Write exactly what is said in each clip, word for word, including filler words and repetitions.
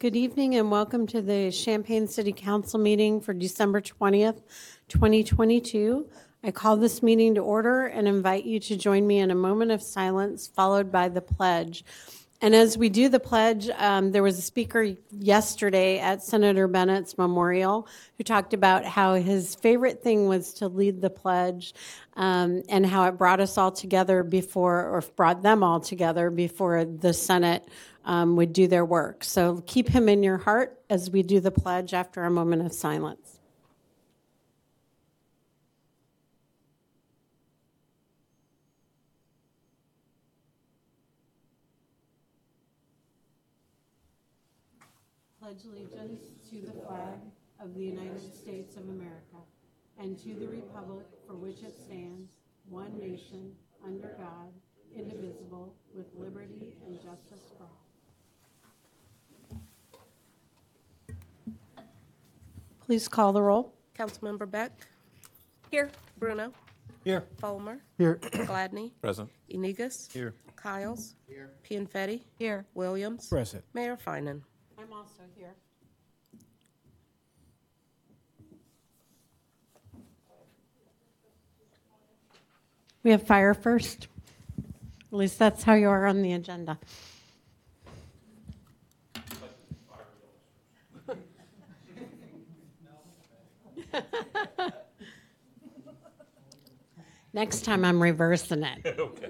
Good evening and welcome to the Champaign City Council meeting for December twentieth, twenty twenty-two. I call this meeting to order and invite you to join me in a moment of silence followed by the pledge. And as we do the pledge, um, there was a speaker yesterday at Senator Bennett's memorial who talked about how his favorite thing was to lead the pledge um, and how it brought us all together before, or brought them all together before the Senate um, would do their work. So keep him in your heart as we do the pledge after a moment of silence. Pledge allegiance to the flag of the United States of America and to the republic for which it stands, one nation, under God, indivisible, with liberty and justice for all. Please call the roll. Councilmember Beck. Here. Bruno. Here. Fulmer. Here. Gladney. Present. Inigus. Here. Kyles. Here. Pianfetti. Here. Williams. Present. Mayor Finan. I'm also here. We have fire first. At least that's how you are on the agenda. Next time I'm reversing it. Okay.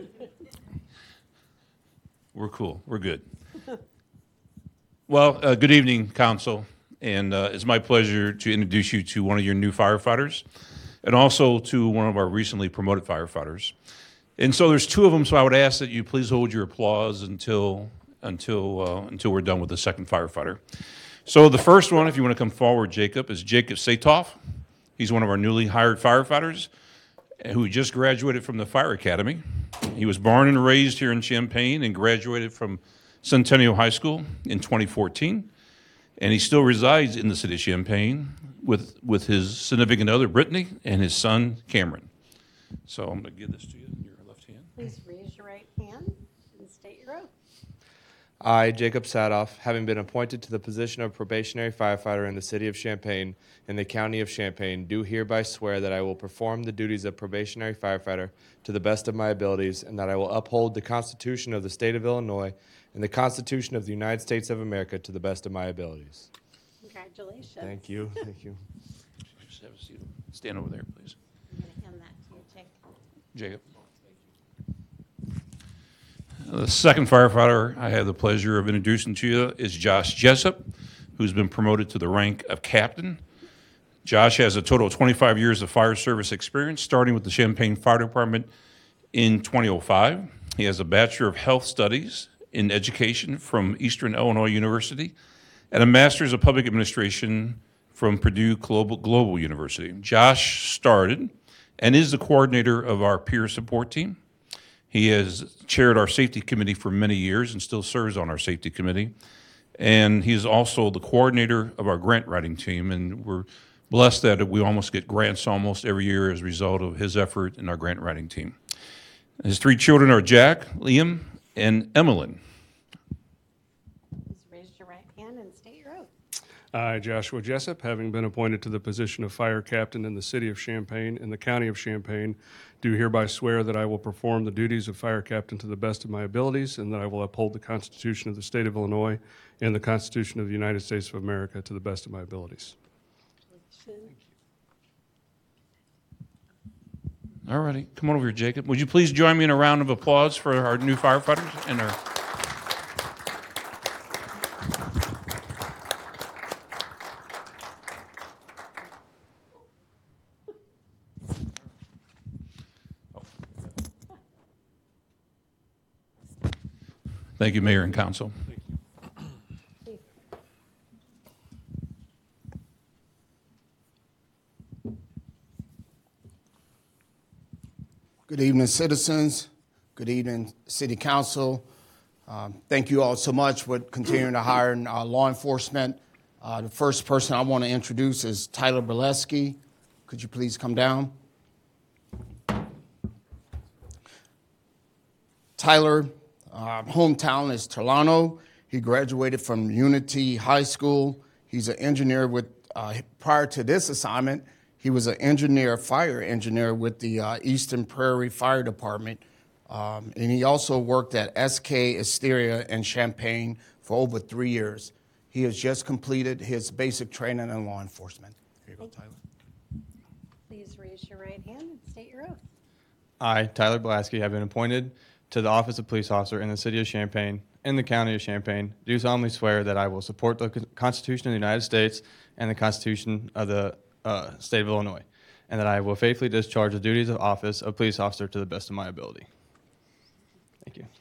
We're cool. We're good. Well, uh, good evening, Council. And uh, it's my pleasure to introduce you to one of your new firefighters and also to one of our recently promoted firefighters. And so there's two of them, so I would ask that you please hold your applause until until uh, until we're done with the second firefighter. So the first one, if you want to come forward, Jacob, is Jacob Satoff. He's one of our newly hired firefighters who just graduated from the Fire Academy. He was born and raised here in Champaign and graduated from Centennial High School in twenty fourteen. And he still resides in the city of Champaign with, with his significant other, Brittany, and his son, Cameron. So I'm going to give this to you in your left hand. Please raise your right hand and state your oath. I, Jacob Sadoff, having been appointed to the position of probationary firefighter in the city of Champaign in the county of Champaign, do hereby swear that I will perform the duties of probationary firefighter to the best of my abilities, and that I will uphold the Constitution of the state of Illinois and the Constitution of the United States of America to the best of my abilities. Congratulations. Thank you. Thank you. Just have a seat. Stand over there, please. I'm going to hand that to you, Jake. Jacob. The second firefighter I have the pleasure of introducing to you is Josh Jessup, who's been promoted to the rank of captain. Josh has a total of twenty-five years of fire service experience, starting with the Champaign Fire Department in two thousand five. He has a Bachelor of Health Studies in Education from Eastern Illinois University and a Master's of Public Administration from Purdue Global, Global University. Josh started and is the coordinator of our peer support team. He has chaired our safety committee for many years and still serves on our safety committee. And he's also the coordinator of our grant writing team, and we're blessed that we almost get grants almost every year as a result of his effort in our grant writing team. His three children are Jack, Liam, and Emmeline. Please raise your right hand and state your oath. I, Joshua Jessup, having been appointed to the position of fire captain in the city of Champaign in the county of Champaign, do hereby swear that I will perform the duties of fire captain to the best of my abilities, and that I will uphold the Constitution of the state of Illinois and the Constitution of the United States of America to the best of my abilities. All righty, come on over here, Jacob. Would you please join me in a round of applause for our new firefighters and our... Thank you, Mayor and Council. Good evening, citizens. Good evening, City Council. Um, thank you all so much for continuing to hire uh, law enforcement. Uh, the first person I want to introduce is Tyler Bileski. Could you please come down? Tyler, uh, hometown is Tulano. He graduated from Unity High School. He's an engineer with, uh, prior to this assignment, he was an engineer, fire engineer with the uh, Eastern Prairie Fire Department. Um, and he also worked at S K Asteria in Champaign for over three years. He has just completed his basic training in law enforcement. Here you go, Tyler. Please raise your right hand and state your oath. I, Tyler Blasky, have been appointed to the office of police officer in the city of Champaign, in the county of Champaign. Do solemnly swear that I will support the Constitution of the United States and the Constitution of the uh, state of Illinois, and that I will faithfully discharge the duties of office of police officer to the best of my ability. Thank you.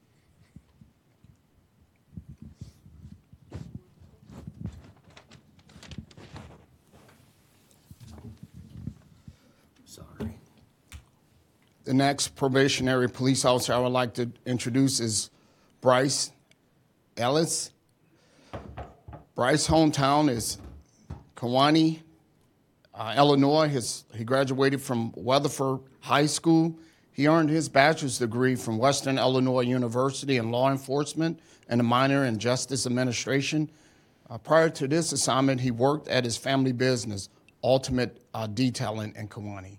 Sorry. The next probationary police officer I would like to introduce is Bryce Ellis. Bryce's hometown is Kewanee, uh, Illinois. His, he graduated from Weatherford High School. He earned his bachelor's degree from Western Illinois University in law enforcement and a minor in justice administration. Uh, prior to this assignment, he worked at his family business, Ultimate uh, Detailing in Kewanee.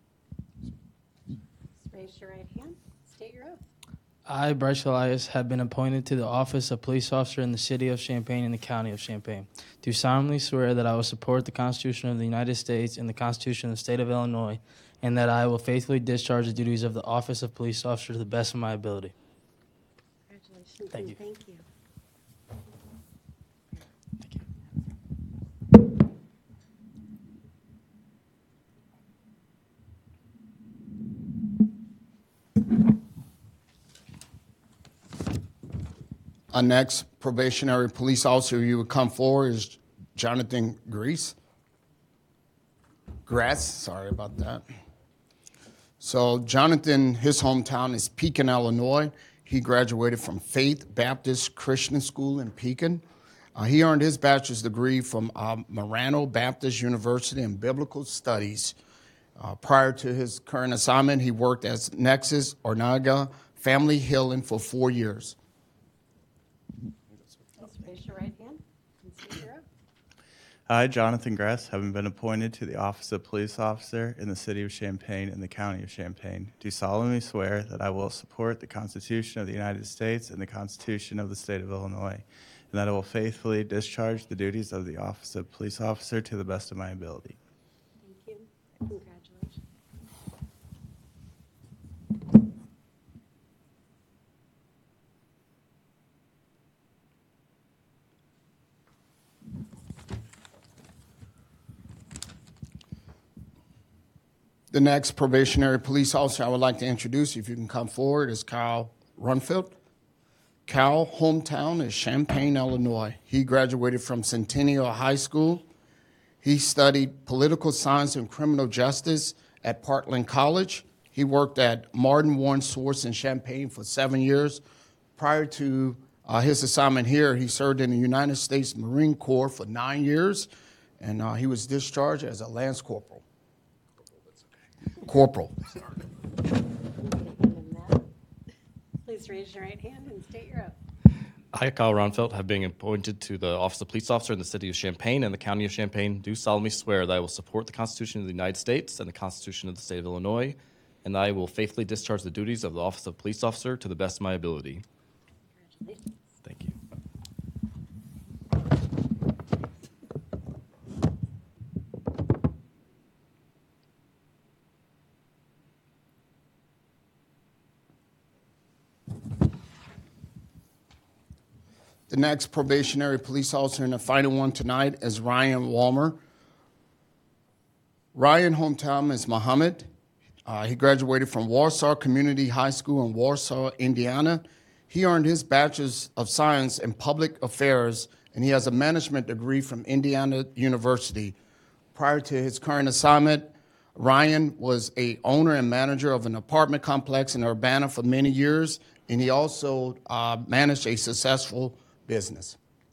Raise your right hand. State your oath. I, Bryce Elias, have been appointed to the office of police officer in the city of Champaign and the county of Champaign. Do solemnly swear that I will support the Constitution of the United States and the Constitution of the state of Illinois, and that I will faithfully discharge the duties of the office of police officer to the best of my ability. Congratulations. Thank and you. Thank you. Thank you. Our next probationary police officer you would come forward is Jonathan Grease. Grass, sorry about that. So Jonathan, his hometown is Pekin, Illinois. He graduated from Faith Baptist Christian School in Pekin. Uh, he earned his bachelor's degree from uh, Marano Baptist University in Biblical Studies. Uh, prior to his current assignment, he worked as Nexus Ornaga Family Healing for four years. Please raise your right hand and state your oath. I, Jonathan Gress, having been appointed to the office of police officer in the city of Champaign and the county of Champaign, do solemnly swear that I will support the Constitution of the United States and the Constitution of the state of Illinois, and that I will faithfully discharge the duties of the office of police officer to the best of my ability. Thank you. Congratulations. The next probationary police officer I would like to introduce, if you can come forward, is Kyle Runfield. Kyle, hometown is Champaign, Illinois. He graduated from Centennial High School. He studied political science and criminal justice at Parkland College. He worked at Martin Warren Source in Champaign for seven years. Prior to uh, his assignment here, he served in the United States Marine Corps for nine years, and uh, he was discharged as a Lance Corporal. Corporal. Please raise your right hand and state your oath. I, Kyle Ronfeld, have been appointed to the Office of Police Officer in the City of Champaign and the County of Champaign. Do solemnly swear that I will support the Constitution of the United States and the Constitution of the State of Illinois, and that I will faithfully discharge the duties of the Office of Police Officer to the best of my ability. Congratulations. Thank you. The next probationary police officer and the final one tonight is Ryan Walmer. Ryan, hometown is Muhammad. Uh, he graduated from Warsaw Community High School in Warsaw, Indiana. He earned his Bachelor's of Science in Public Affairs, and he has a management degree from Indiana University. Prior to his current assignment, Ryan was a owner and manager of an apartment complex in Urbana for many years, and he also uh, managed a successful business.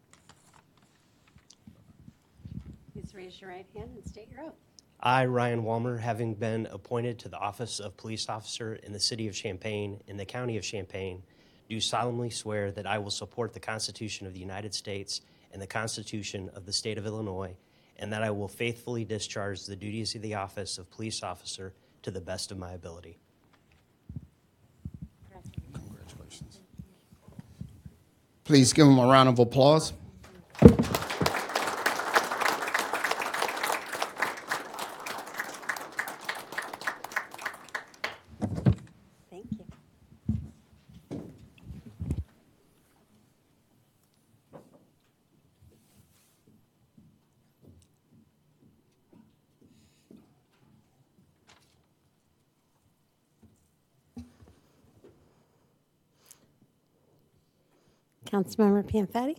Please raise your right hand and state your oath. I, Ryan Walmer, having been appointed to the office of police officer in the city of Champaign in the county of Champaign, do solemnly swear that I will support the Constitution of the United States and the Constitution of the State of Illinois, and that I will faithfully discharge the duties of the office of police officer to the best of my ability. Congratulations. Please give him a round of applause. Thank you. Councilmember Pianfetti?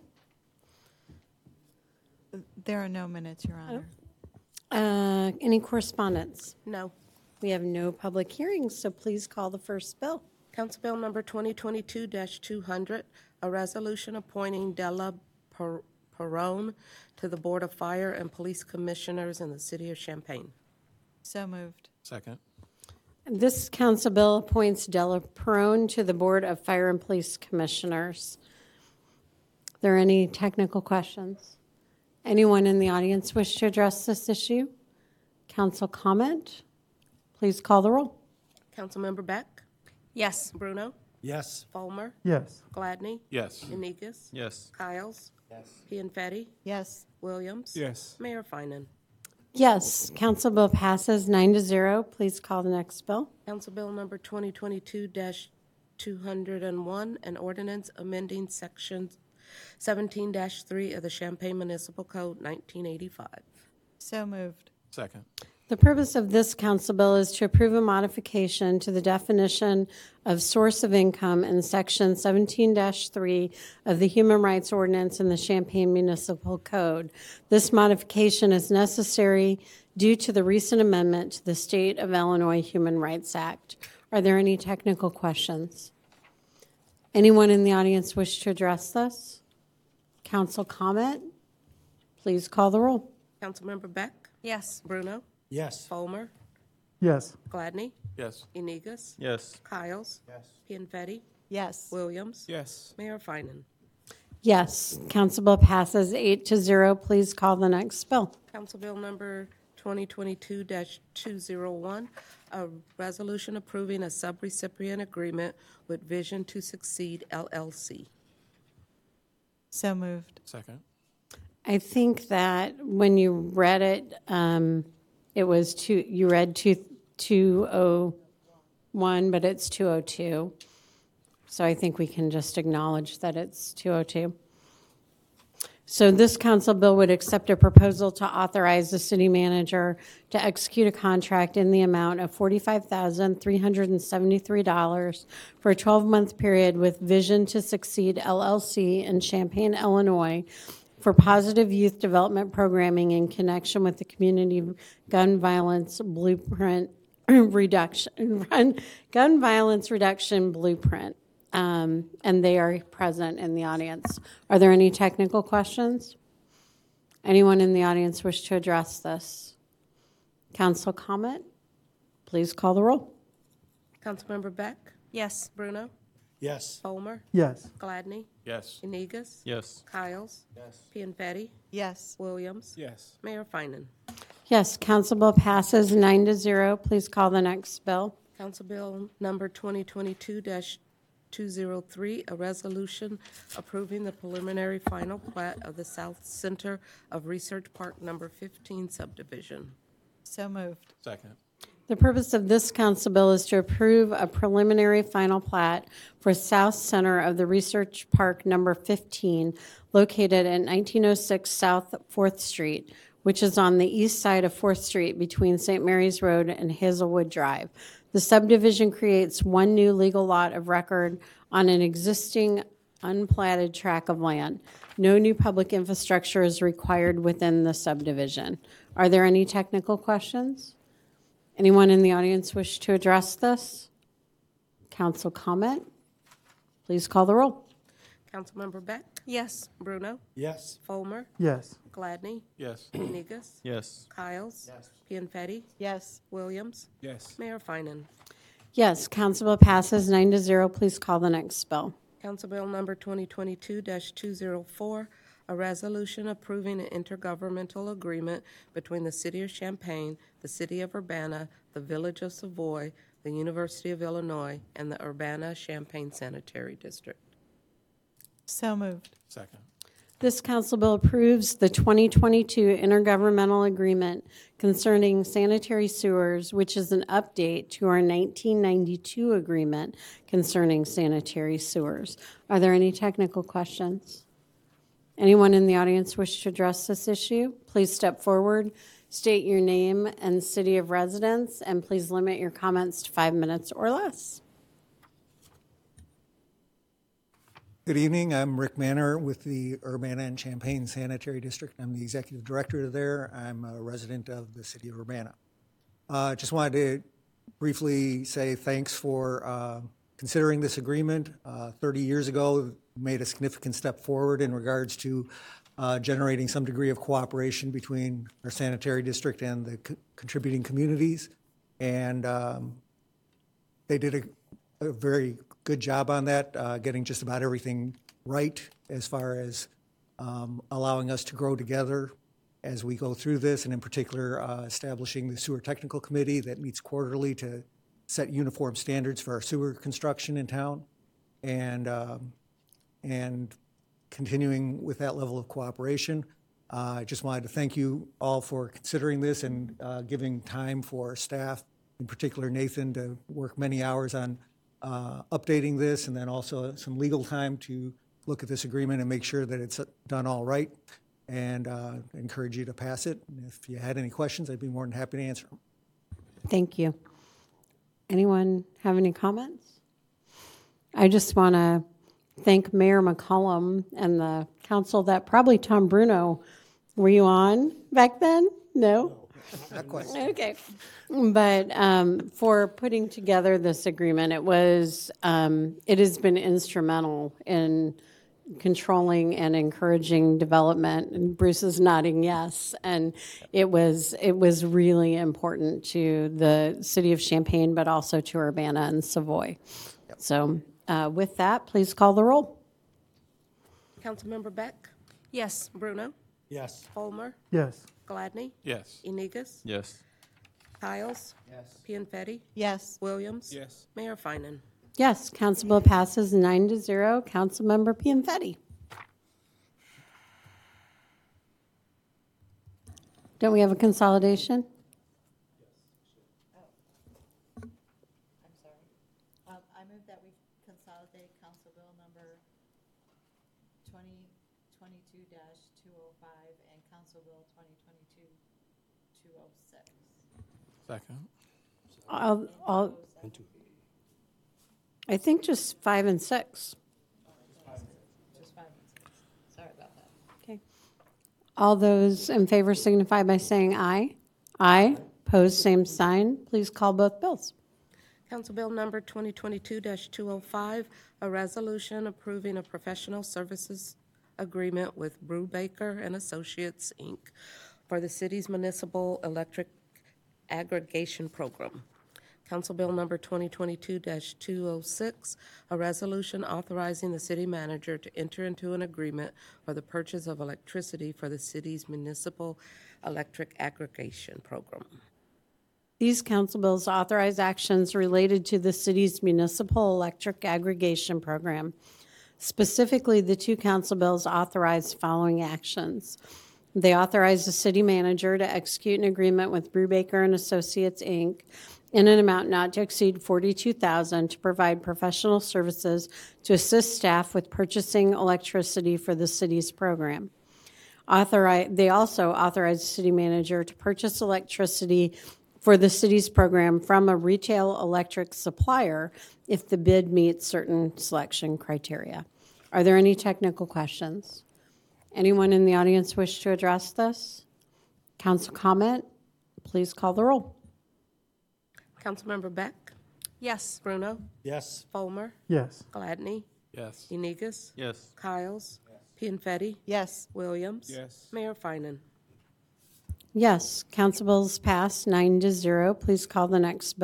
There are no minutes, Your Honor. Uh, Any correspondence? No. We have no public hearings, so please call the first bill. Council Bill Number twenty twenty-two dash two hundred, a resolution appointing Della Per- Perone to the Board of Fire and Police Commissioners in the City of Champaign. So moved. Second. This council bill appoints Della Perone to the Board of Fire and Police Commissioners. Are there any technical questions? Anyone in the audience wish to address this issue? Council comment? Please call the roll. Councilmember Beck? Yes. Bruno? Yes. Fulmer? Yes. Gladney? Yes. Iniguez? Yes. Kyles? Yes. Pianfetti? Yes. Williams? Yes. Mayor Finan. Yes, council bill passes nine to zero. Please call the next bill. Council Bill Number twenty twenty-two dash two hundred one, an ordinance amending Section seventeen dash three of the Champaign Municipal Code nineteen eighty-five. So moved. Second. The purpose of this council bill is to approve a modification to the definition of source of income in Section seventeen dash three of the Human Rights Ordinance in the Champaign Municipal Code. This modification is necessary due to the recent amendment to the State of Illinois Human Rights Act. Are there any technical questions? Anyone in the audience wish to address this? Council comment? Please call the roll. Councilmember Beck? Yes. Bruno? Yes. Fulmer? Yes. Gladney? Yes. Iniguez? Yes. Kyles? Yes. Pianfetti? Yes. Williams? Yes. Mayor Finan. Yes, council bill passes eight to zero. Please call the next bill. Council Bill Number twenty twenty-two dash two oh one, a resolution approving a subrecipient agreement with Vision to Succeed L L C. So moved. Second. I think that when you read it, um, it was two, you read two, two oh one, but it's two oh two. So I think we can just acknowledge that it's two oh two. So this council bill would accept a proposal to authorize the city manager to execute a contract in the amount of forty-five thousand three hundred seventy-three dollars for a twelve-month period with Vision to Succeed L L C in Champaign, Illinois, for positive youth development programming in connection with the Community Gun Violence Blueprint Reduction, Gun Violence Reduction Blueprint. Um, and they are present in the audience. Are there any technical questions? Anyone in the audience wish to address this? Council comment? Please call the roll. Councilmember Beck? Yes. Bruno? Yes. Fulmer? Yes. Gladney? Yes. Iniguez? Yes. Kyles? Yes. Pianfetti? Yes. Williams? Yes. Mayor Finan. Yes, council bill passes nine to zero. Please call the next bill. Council Bill Number twenty twenty-two dash two oh three, a resolution approving the preliminary final plat of the South Center of Research Park Number fifteen subdivision. So moved. Second. The purpose of this council bill is to approve a preliminary final plat for South Center of the Research Park Number fifteen, located at nineteen oh six South fourth Street, which is on the east side of fourth Street between Saint Mary's Road and Hazelwood Drive. The subdivision creates one new legal lot of record on an existing unplatted tract of land. No new public infrastructure is required within the subdivision. Are there any technical questions? Anyone in the audience wish to address this? Council comment? Please call the roll. Councilmember Beck? Yes. Bruno? Yes. Fulmer? Yes. Gladney? Yes. Iniguez? Yes. Kyles? Yes. Pianfetti? Yes. Williams? Yes. Mayor Finan. Yes, council bill passes nine to zero. Please call the next bill. Council Bill number twenty twenty-two dash two oh four, a resolution approving an intergovernmental agreement between the City of Champaign, the City of Urbana, the Village of Savoy, the University of Illinois, and the Urbana-Champaign Sanitary District. So moved. Second. This council bill approves the twenty twenty-two intergovernmental agreement concerning sanitary sewers, which is an update to our nineteen ninety-two agreement concerning sanitary sewers. Are there any technical questions? Anyone in the audience wish to address this issue? Please step forward, state your name and city of residence, and please limit your comments to five minutes or less. Good evening. I'm Rick Manor with the Urbana and Champaign Sanitary District. I'm the executive director there. I'm a resident of the city of Urbana. Uh, just wanted to briefly say thanks for uh, considering this agreement. Uh, thirty years ago, we made a significant step forward in regards to uh, generating some degree of cooperation between our sanitary district and the co- contributing communities. And um, they did a, a very good job on that, uh, getting just about everything right as far as um, allowing us to grow together as we go through this, and in particular, uh, establishing the Sewer Technical Committee that meets quarterly to set uniform standards for our sewer construction in town, and um, and continuing with that level of cooperation. Uh, I just wanted to thank you all for considering this and uh, giving time for staff, in particular Nathan, to work many hours on Uh, updating this, and then also some legal time to look at this agreement and make sure that it's done all right, and uh, encourage you to pass it. And if you had any questions, I'd be more than happy to answer them. Thank you. Anyone have any comments? I just want to thank Mayor McCollum and the council that probably Tom Bruno, were you on back then? No? Not quite. Okay. But um, for putting together this agreement, it was, um, it has been instrumental in controlling and encouraging development. And Bruce is nodding yes. And it was, it was really important to the city of Champaign, but also to Urbana and Savoy. Yep. So uh, with that, please call the roll. Councilmember Beck? Yes. Bruno? Yes. Fulmer? Yes. Gladney? Yes. Inigas? Yes. Kyles? Yes. Pianfetti? Yes. Williams? Yes. Mayor Finan. Yes, council bill passes nine to zero. Councilmember Pianfetti. Don't we have a consolidation? I'm sorry. Um, I move that we consolidate Council Bill number twenty twenty-two dash two oh five and Council Bill twenty twenty-two two oh six. Second. All, all, I think just five and six. Just five and six. Sorry about that. Okay. All those in favor signify by saying aye. Aye. Pose same sign. Please call both bills. Council Bill number twenty twenty-two dash two oh five, a resolution approving a professional services agreement with Brubaker and Associates, Incorporated for the city's municipal electric aggregation program. Council Bill number twenty twenty-two dash two oh six, a resolution authorizing the city manager to enter into an agreement for the purchase of electricity for the city's municipal electric aggregation program. These council bills authorize actions related to the city's municipal electric aggregation program. Specifically, the two council bills authorize following actions. They authorize the city manager to execute an agreement with Brubaker and Associates, Incorporated in an amount not to exceed forty-two thousand dollars to provide professional services to assist staff with purchasing electricity for the city's program. Authorize, they also authorize the city manager to purchase electricity for the city's program from a retail electric supplier if the bid meets certain selection criteria. Are there any technical questions? Anyone in the audience wish to address this? Council comment? Please call the roll. Councilmember Beck? Yes. Bruno? Yes. Fulmer? Yes. Gladney? Yes. Inigas? Yes. Kyles? Pianfetti? Yes. Williams? Yes. Mayor Finan. Yes, council bills passed nine to zero. Please call the next bill.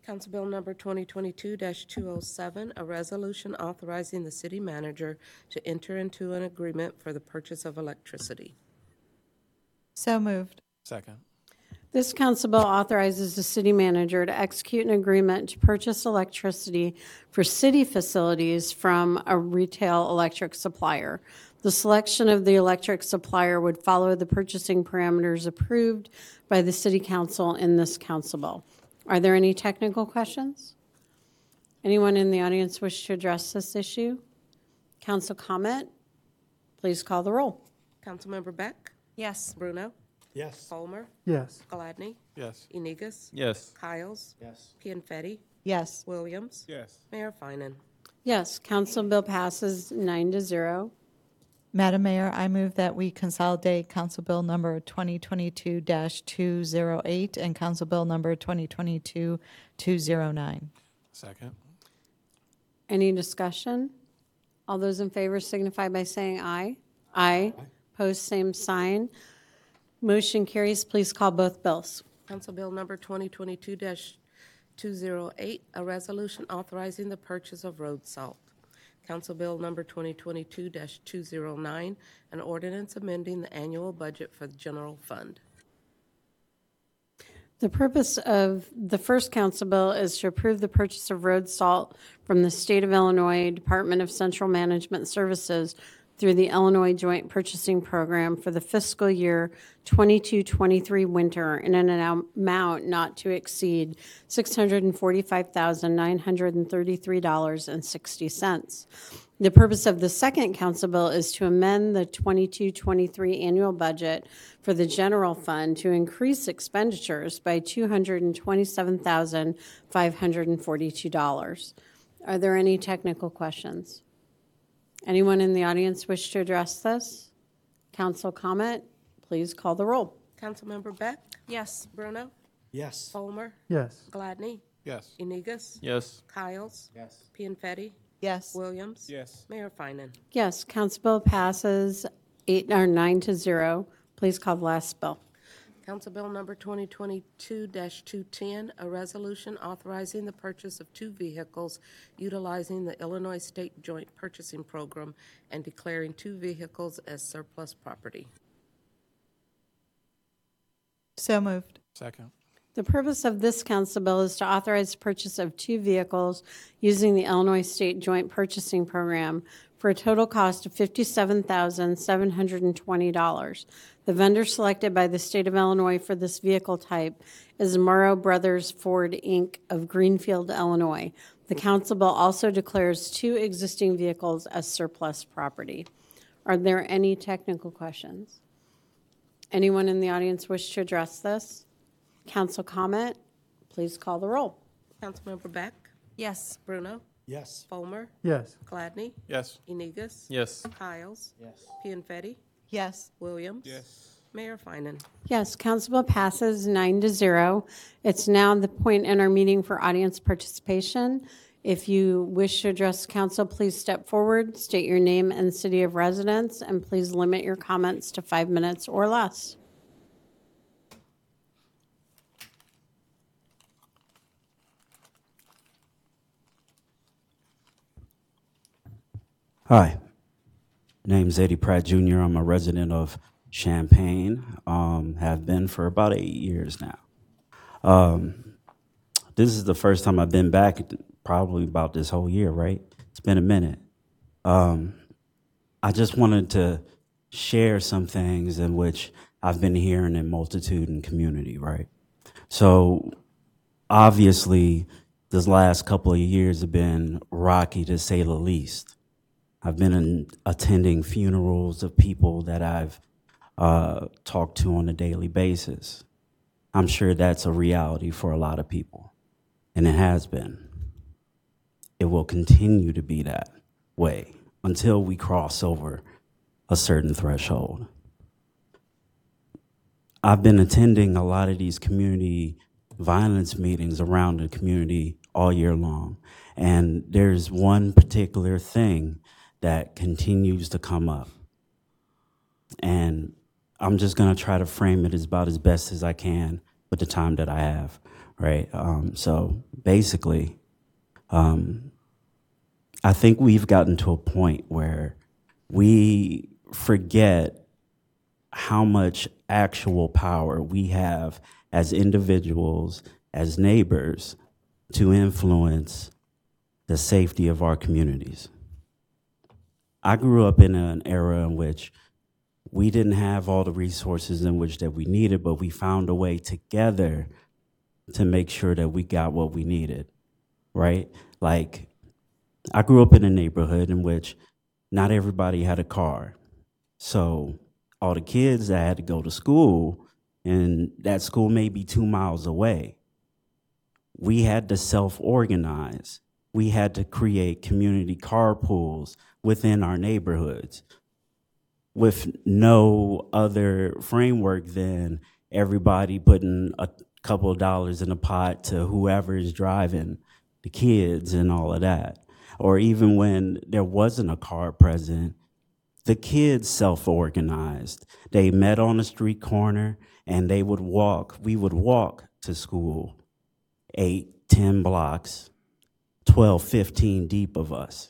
Council Bill number twenty twenty-two two oh seven, a resolution authorizing the city manager to enter into an agreement for the purchase of electricity. So moved. Second. This council bill authorizes the city manager to execute an agreement to purchase electricity for city facilities from a retail electric supplier. The selection of the electric supplier would follow the purchasing parameters approved by the city council in this council bill. Are there any technical questions? Anyone in the audience wish to address this issue? Council comment? Please call the roll. Councilmember Beck? Yes. Bruno? Yes. Palmer? Yes. Gladney? Yes. Inigus? Yes. Kyles? Yes. Pianfetti? Yes. Williams? Yes. Mayor Finan. Yes, council bill passes nine to zero. Madam Mayor, I move that we consolidate Council Bill number twenty twenty-two two oh eight and Council Bill number twenty twenty-two two oh nine. Second. Any discussion? All those in favor signify by saying aye. Aye. Opposed, same sign. Motion carries. Please call both bills. Council Bill number twenty twenty-two two oh eight, a resolution authorizing the purchase of road salt. Council Bill number twenty twenty-two two oh nine, an ordinance amending the annual budget for the general fund. The purpose of the first council bill is to approve the purchase of road salt from the State of Illinois Department of Central Management Services through the Illinois Joint Purchasing Program for the fiscal year twenty-two twenty-three winter in an amount not to exceed six hundred forty-five thousand nine hundred thirty-three dollars and sixty cents. The purpose of the second council bill is to amend the twenty-two twenty-three annual budget for the general fund to increase expenditures by two hundred twenty-seven thousand five hundred forty-two dollars. Are there any technical questions? Anyone in the audience wish to address this? Council comment? Please call the roll. Councilmember Beck? Yes. Bruno? Yes. Palmer? Yes. Gladney? Yes. Inigus? Yes. Kyles? Yes. Pianfetti? Yes. Williams? Yes. Mayor Finan. Yes, council bill passes eight or nine to zero. Please call the last bill. Council Bill number twenty twenty-two two ten, a resolution authorizing the purchase of two vehicles utilizing the Illinois State Joint Purchasing Program and declaring two vehicles as surplus property. So moved. Second. The purpose of this council bill is to authorize the purchase of two vehicles using the Illinois State Joint Purchasing Program for a total cost of fifty-seven thousand seven hundred twenty dollars. The vendor selected by the state of Illinois for this vehicle type is Morrow Brothers Ford, Incorporated of Greenfield, Illinois. The council bill also declares two existing vehicles as surplus property. Are there any technical questions? Anyone in the audience wish to address this? Council comment? Please call the roll. Councilmember Beck? Yes. Bruno? Yes. Fulmer? Yes. Gladney? Yes. Inigus? Yes. Kyles? Yes. Pianfetti? Yes. Williams? Yes. Mayor Finan. Yes, council bill passes nine to zero. It's now the point in our meeting for audience participation. If you wish to address council, please step forward, state your name and city of residence, and please limit your comments to five minutes or less. Hi, name's Eddie Pratt Junior I'm a resident of Champaign, um, have been for about eight years now. Um, this is the first time I've been back, probably about this whole year, right? It's been a minute. Um, I just wanted to share some things in which I've been hearing in multitude and community, right? So obviously, this last couple of years have been rocky to say the least. I've been in, attending funerals of people that I've uh, talked to on a daily basis. I'm sure that's a reality for a lot of people, and it has been. It will continue to be that way until we cross over a certain threshold. I've been attending a lot of these community violence meetings around the community all year long, and there's one particular thing that continues to come up. And I'm just gonna try to frame it as about as best as I can with the time that I have, right? Um, so basically, um, I think we've gotten to a point where we forget how much actual power we have as individuals, as neighbors, to influence the safety of our communities. I grew up in an era in which we didn't have all the resources in which that we needed, but we found a way together to make sure that we got what we needed, right? Like, I grew up in a neighborhood in which not everybody had a car. So all the kids that had to go to school, and that school may be two miles away, we had to self-organize. We had to create community carpools within our neighborhoods with no other framework than everybody putting a couple of dollars in a pot to whoever is driving the kids and all of that. Or even when there wasn't a car present, the kids self-organized. They met on a street corner and they would walk. We would walk to school, eight, ten blocks, twelve, fifteen deep of us.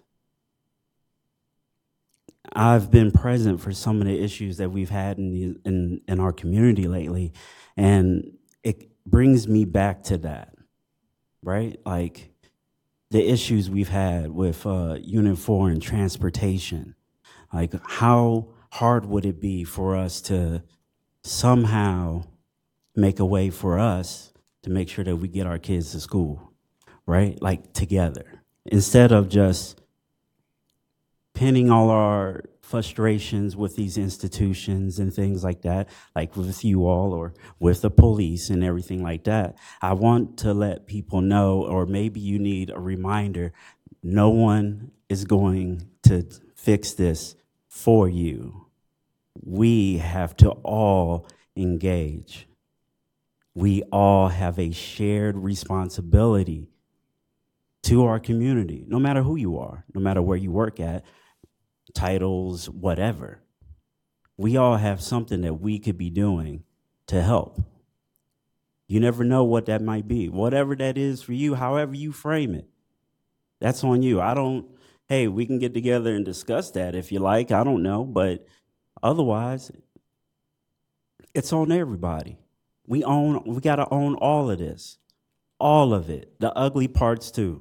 I've been present for some of the issues that we've had in, the, in, in our community lately, and it brings me back to that, right? Like the issues we've had with uh, Unit four and transportation. Like, how hard would it be for us to somehow make a way for us to make sure that we get our kids to school, right? Like, together, instead of just pinning all our frustrations with these institutions and things like that, like with you all or with the police and everything like that. I want to let people know, or maybe you need a reminder, no one is going to fix this for you. We have to all engage. We all have a shared responsibility to our community, no matter who you are, no matter where you work at, titles, whatever. We all have something that we could be doing to help. You never know what that might be. Whatever that is for you, however you frame it, that's on you. I don't, hey, we can get together and discuss that if you like. I don't know, but otherwise, it's on everybody. We own, we got to own all of this, all of it, the ugly parts too.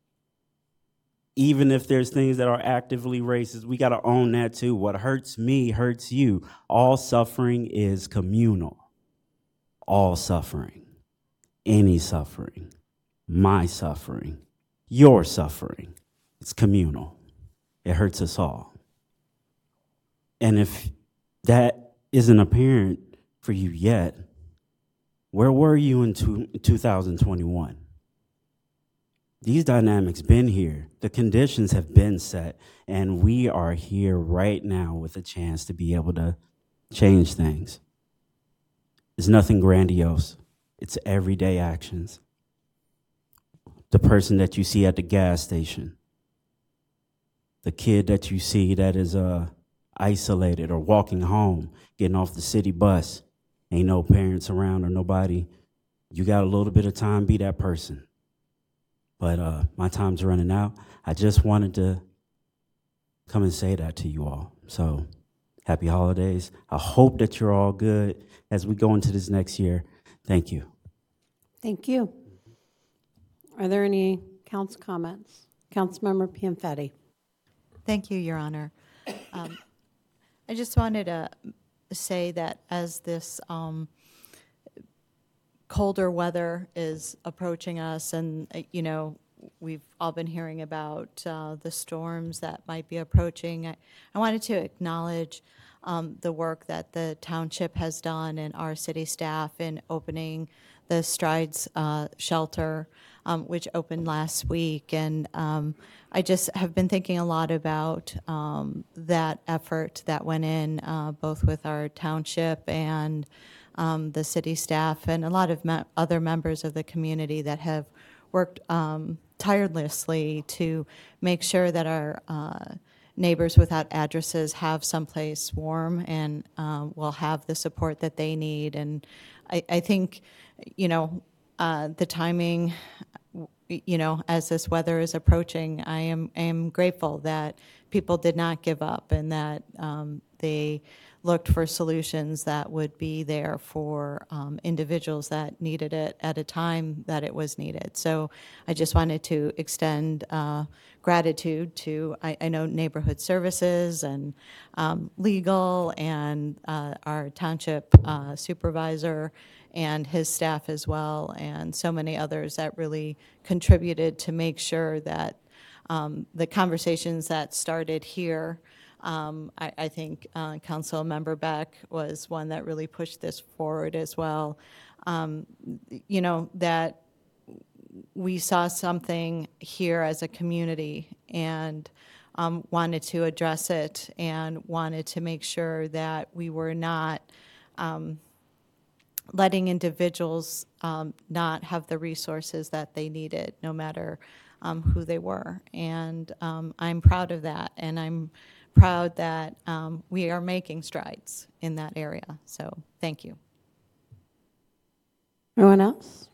Even if there's things that are actively racist, we got to own that too. What hurts me hurts you. All suffering is communal. All suffering, any suffering, my suffering, your suffering, it's communal. It hurts us all. And if that isn't apparent for you yet, where were you in two thousand twenty-one? These dynamics been here. The conditions have been set, and we are here right now with a chance to be able to change things. It's nothing grandiose. It's everyday actions. The person that you see at the gas station, the kid that you see that is uh, isolated or walking home, getting off the city bus, ain't no parents around or nobody. You got a little bit of time, be that person. But uh, my time's running out. I just wanted to come and say that to you all. So happy holidays. I hope that you're all good as we go into this next year. Thank you. Thank you. Are there any council comments? Councilmember Pianfetti. Thank you, Your Honor. Um, I just wanted to say that as this um, colder weather is approaching us, and, uh, you know, we've all been hearing about uh, the storms that might be approaching, I, I wanted to acknowledge um, the work that the township has done and our city staff in opening the Strides uh, shelter, um, which opened last week. And um, I just have been thinking a lot about um, that effort that went in, uh, both with our township and um, the city staff, and a lot of me- other members of the community that have worked um, tirelessly to make sure that our uh, neighbors without addresses have someplace warm and uh, will have the support that they need. And I, I think, you know, uh, the timing, w- you know, as this weather is approaching, I am, I am grateful that people did not give up and that um, they looked for solutions that would be there for um, individuals that needed it at a time that it was needed. So I just wanted to extend uh, gratitude to, I, I know neighborhood services and um, legal and uh, our township uh, supervisor and his staff as well, and so many others that really contributed to make sure that um, the conversations that started here, um, I, I think uh, Councilmember Beck was one that really pushed this forward as well. Um, you know, that we saw something here as a community and um, wanted to address it and wanted to make sure that we were not um, letting individuals um, not have the resources that they needed, no matter um, who they were. And um, I'm proud of that, and I'm proud that um, we are making strides in that area. So thank you. Anyone else?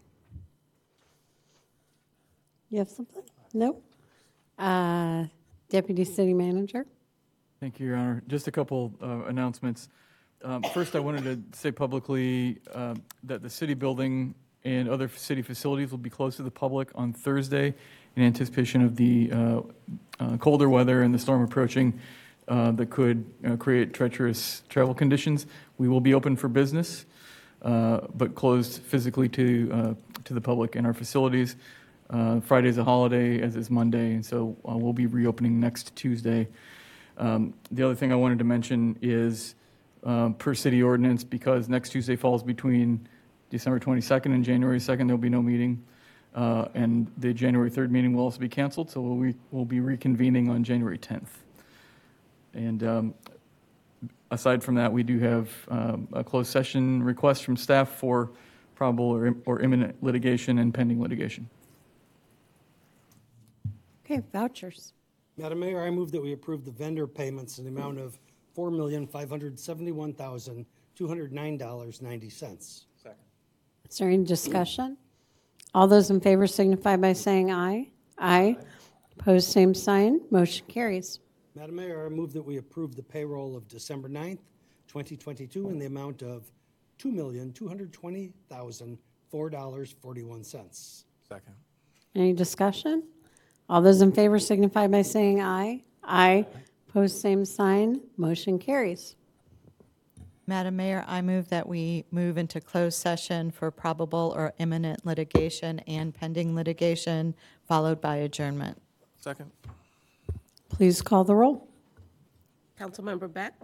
You have something? No? Uh, Deputy City Manager? Thank you, Your Honor. Just a couple uh, announcements. Um, First, I wanted to say publicly uh, that the city building and other city facilities will be closed to the public on Thursday in anticipation of the uh, uh, colder weather and the storm approaching uh, that could uh, create treacherous travel conditions. We will be open for business, uh, but closed physically to uh, to the public in our facilities. Uh, Friday's a holiday, as is Monday, and so uh, we'll be reopening next Tuesday. Um, The other thing I wanted to mention is, um, per city ordinance, because next Tuesday falls between December twenty-second and January second, there'll be no meeting. Uh, And the January third meeting will also be canceled, so we'll, re- we'll be reconvening on January tenth. And um, aside from that, we do have um, a closed session request from staff for probable or im- or imminent litigation and pending litigation. Okay, vouchers. Madam Mayor, I move that we approve the vendor payments in the amount of four million, five hundred seventy-one thousand, two hundred nine dollars and ninety cents. Second. Is there any discussion? All those in favor signify by saying aye. Aye. Opposed, same sign. Motion carries. Madam Mayor, I move that we approve the payroll of December ninth, twenty twenty-two in the amount of two million, two hundred twenty thousand, four dollars and forty-one cents. Second. Any discussion? All those in favor signify by saying aye. Aye. Opposed, same sign. Motion carries. Madam Mayor, I move that we move into closed session for probable or imminent litigation and pending litigation, followed by adjournment. Second. Please call the roll. Councilmember Beck?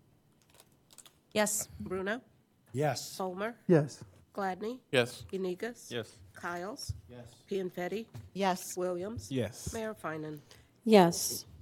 Yes. Bruno? Yes. Fulmer? Yes. Gladney? Yes. Unigas? Yes. Kyles? Yes. Pianfetti? Yes. Williams? Yes. Mayor Finan? Yes.